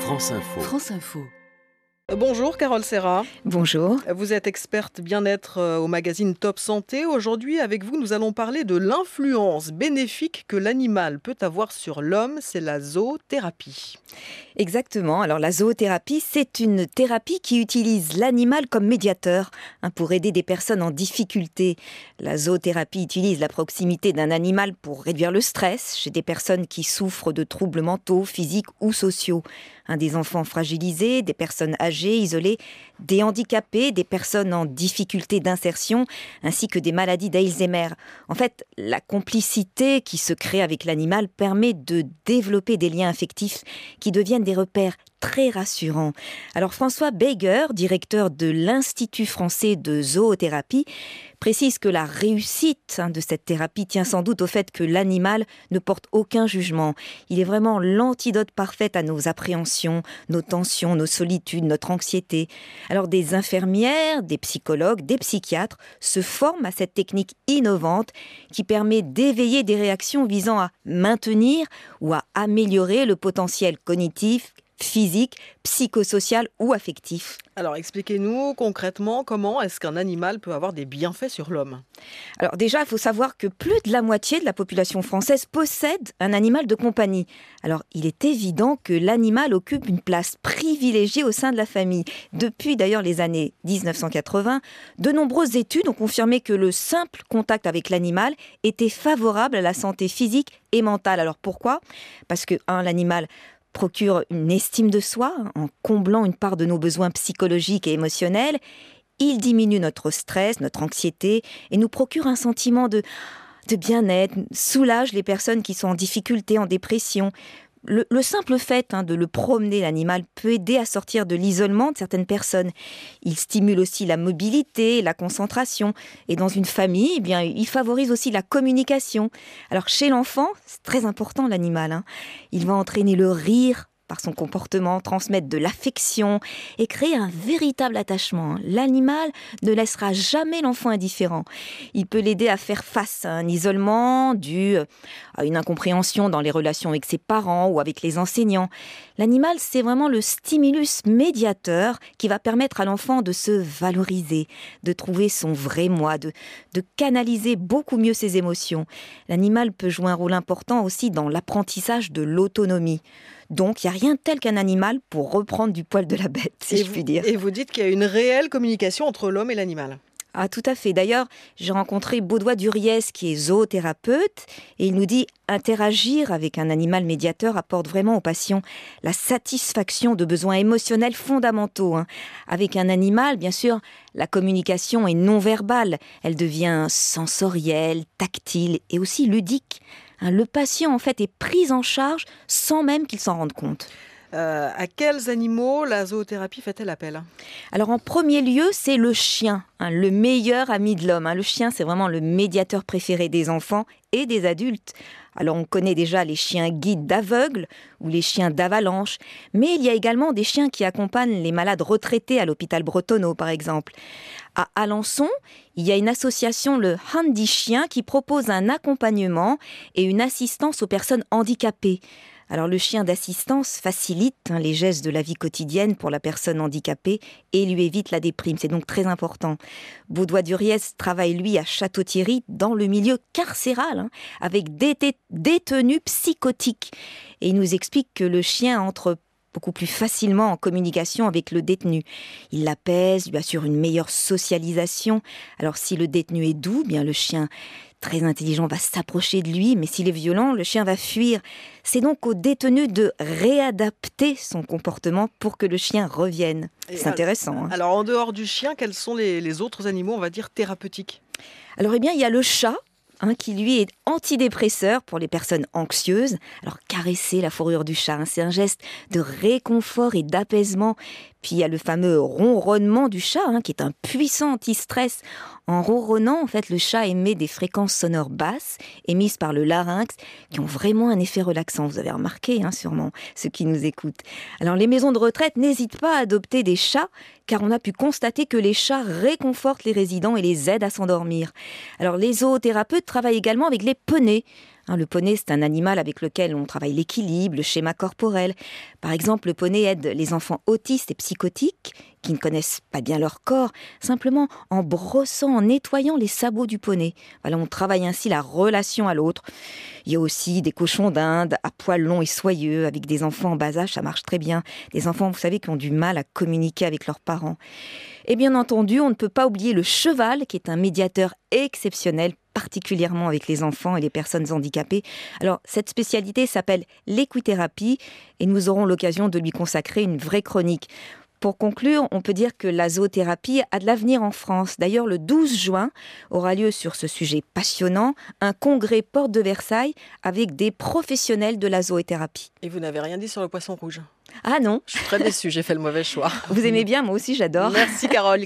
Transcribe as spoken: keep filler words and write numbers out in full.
France Info. France Info. Bonjour Carole Serra. Bonjour. Vous êtes experte bien-être au magazine Top Santé. Aujourd'hui, avec vous, nous allons parler de l'influence bénéfique que l'animal peut avoir sur l'homme. C'est la zoothérapie. Exactement. Alors la zoothérapie, c'est une thérapie qui utilise l'animal comme médiateur hein, pour aider des personnes en difficulté. La zoothérapie utilise la proximité d'un animal pour réduire le stress chez des personnes qui souffrent de troubles mentaux, physiques ou sociaux. Hein, des enfants fragilisés, des personnes âgées, isolées, des handicapés, des personnes en difficulté d'insertion, ainsi que des maladies d'Alzheimer. En fait, la complicité qui se crée avec l'animal permet de développer des liens affectifs qui deviennent des repères très rassurants. Alors François Beiger, directeur de l'Institut français de zoothérapie, précise que la réussite hein, de cette thérapie tient sans doute au fait que l'animal ne porte aucun jugement. Il est vraiment l'antidote parfait à nos appréhensions, nos tensions, nos solitudes, notre anxiété. Alors des infirmières, des psychologues, des psychiatres se forment à cette technique innovante qui permet d'éveiller des réactions visant à maintenir ou à améliorer le potentiel cognitif, physique, psychosocial ou affectif. Alors expliquez-nous concrètement comment est-ce qu'un animal peut avoir des bienfaits sur l'homme. Alors déjà, il faut savoir que plus de la moitié de la population française possède un animal de compagnie. Alors il est évident que l'animal occupe une place privilégiée au sein de la famille. Depuis d'ailleurs les années dix-neuf cent quatre-vingts, de nombreuses études ont confirmé que le simple contact avec l'animal était favorable à la santé physique et mentale. Alors pourquoi ? Parce que, un, l'animal procure une estime de soi en comblant une part de nos besoins psychologiques et émotionnels. Il diminue notre stress, notre anxiété et nous procure un sentiment de, de bien-être, soulage les personnes qui sont en difficulté, en dépression. Le, le simple fait hein, de le promener, l'animal, peut aider à sortir de l'isolement de certaines personnes. Il stimule aussi la mobilité, la concentration. Et dans une famille, eh bien, il favorise aussi la communication. Alors chez l'enfant, c'est très important l'animal. Hein. Il va entraîner le rire par son comportement, transmettre de l'affection et créer un véritable attachement. L'animal ne laissera jamais l'enfant indifférent. Il peut l'aider à faire face à un isolement dû à une incompréhension dans les relations avec ses parents ou avec les enseignants. L'animal, c'est vraiment le stimulus médiateur qui va permettre à l'enfant de se valoriser, de trouver son vrai moi, de, de canaliser beaucoup mieux ses émotions. L'animal peut jouer un rôle important aussi dans l'apprentissage de l'autonomie. Donc, il n'y a rien tel qu'un animal pour reprendre du poil de la bête, si et je vous, puis dire. Et vous dites qu'il y a une réelle communication entre l'homme et l'animal. Ah, tout à fait. D'ailleurs, j'ai rencontré Baudouin Duriez, qui est zoothérapeute, et il nous dit interagir avec un animal médiateur apporte vraiment aux patients la satisfaction de besoins émotionnels fondamentaux. Hein. Avec un animal, bien sûr, la communication est non verbale. Elle devient sensorielle, tactile et aussi ludique. Hein, le patient, en fait, est pris en charge sans même qu'il s'en rende compte. Euh, à quels animaux la zoothérapie fait-elle appel ? Alors en premier lieu, c'est le chien, hein, le meilleur ami de l'homme. Hein. Le chien, c'est vraiment le médiateur préféré des enfants et des adultes. Alors on connaît déjà les chiens guides d'aveugles ou les chiens d'avalanche, mais il y a également des chiens qui accompagnent les malades retraités à l'hôpital Bretonneau par exemple. À Alençon, il y a une association, le Handy Chien, qui propose un accompagnement et une assistance aux personnes handicapées. Alors le chien d'assistance facilite hein, les gestes de la vie quotidienne pour la personne handicapée et lui évite la déprime. C'est donc très important. Baudouin Duriez travaille lui à Château-Thierry dans le milieu carcéral hein, avec des dé- détenus psychotiques. Et il nous explique que le chien entre beaucoup plus facilement en communication avec le détenu. Il l'apaise, lui assure une meilleure socialisation. Alors si le détenu est doux, bien le chien très intelligent va s'approcher de lui, mais s'il est violent, le chien va fuir. C'est donc au détenu de réadapter son comportement pour que le chien revienne. Et C'est intéressant. Hein. Alors en dehors du chien, quels sont les, les autres animaux, on va dire, thérapeutiques ? Alors eh bien, il y a le chat. Hein, qui lui est antidépresseur pour les personnes anxieuses. Alors caresser la fourrure du chat, hein, c'est un geste de réconfort et d'apaisement. Puis il y a le fameux ronronnement du chat, hein, qui est un puissant anti-stress. En ronronnant, en fait, le chat émet des fréquences sonores basses, émises par le larynx, qui ont vraiment un effet relaxant. Vous avez remarqué, hein, sûrement, ceux qui nous écoutent. Alors les maisons de retraite n'hésitent pas à adopter des chats, car on a pu constater que les chats réconfortent les résidents et les aident à s'endormir. Alors les zoothérapeutes travaillent également avec les poneys. Hein, le poney, c'est un animal avec lequel on travaille l'équilibre, le schéma corporel. Par exemple, le poney aide les enfants autistes et psychotiques qui ne connaissent pas bien leur corps, simplement en brossant, en nettoyant les sabots du poney. Voilà, on travaille ainsi la relation à l'autre. Il y a aussi des cochons d'Inde à poils longs et soyeux, avec des enfants en bas âge, ça marche très bien. Des enfants, vous savez, qui ont du mal à communiquer avec leurs parents. Et bien entendu, on ne peut pas oublier le cheval, qui est un médiateur exceptionnel, particulièrement avec les enfants et les personnes handicapées. Alors, cette spécialité s'appelle l'équithérapie et nous aurons l'occasion de lui consacrer une vraie chronique. Pour conclure, on peut dire que la zoothérapie a de l'avenir en France. D'ailleurs, le douze juin aura lieu sur ce sujet passionnant un congrès porte de Versailles avec des professionnels de la zoothérapie. Et vous n'avez rien dit sur le poisson rouge? Ah non, Je suis très déçue, j'ai fait le mauvais choix. vous aimez bien, moi aussi j'adore. Merci Carole.